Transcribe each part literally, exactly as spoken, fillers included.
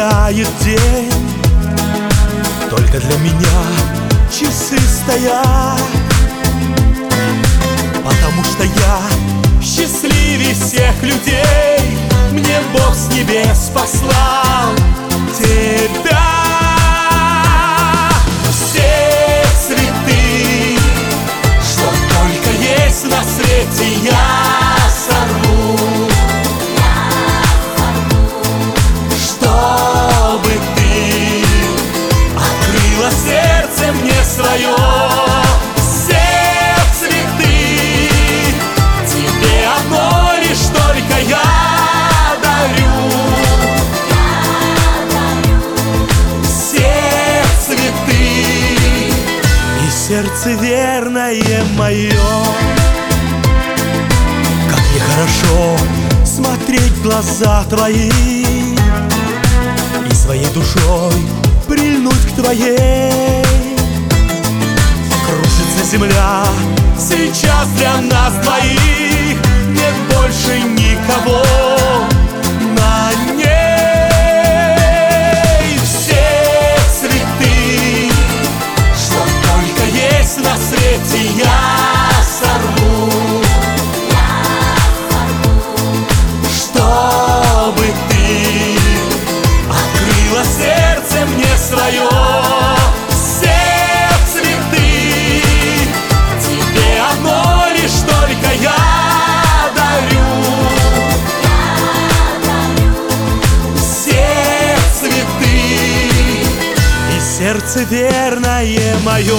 меняет день. Только для меня часы стоят, потому что я счастливее всех людей. Мне Бог с небес послал тебя. Все цветы, что только есть на свете, я сорву, чтобы ты открыла сердце мне свое. Все цветы тебе одно лишь только я дарю. Все цветы и сердце верное мое. Как мне хорошо смотреть в глаза твои и своей душой прильнуть к твоей. Кружится земля сейчас для нас двоих, нет больше никого на ней. Все цветы, что только есть на свете, я сорву, чтобы ты открыла сердце мне свое. Все цветы тебе одно лишь только я дарю. Все цветы и сердце верное мое.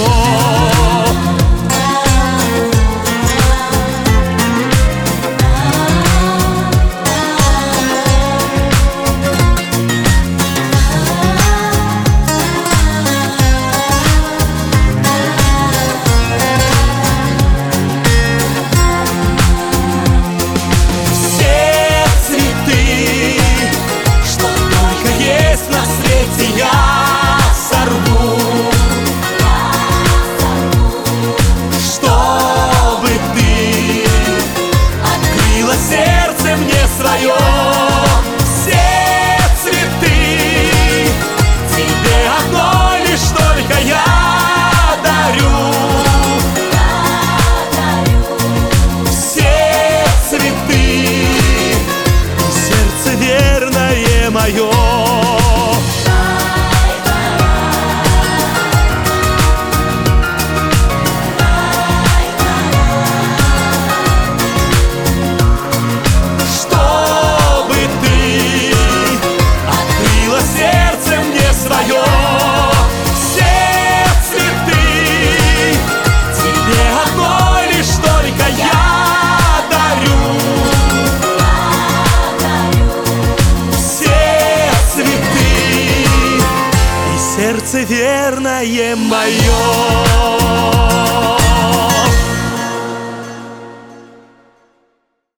Мое. Чтобы ты открыла сердце мне свое. Все цветы тебе одно лишь только я дарю. Сердце верное мое.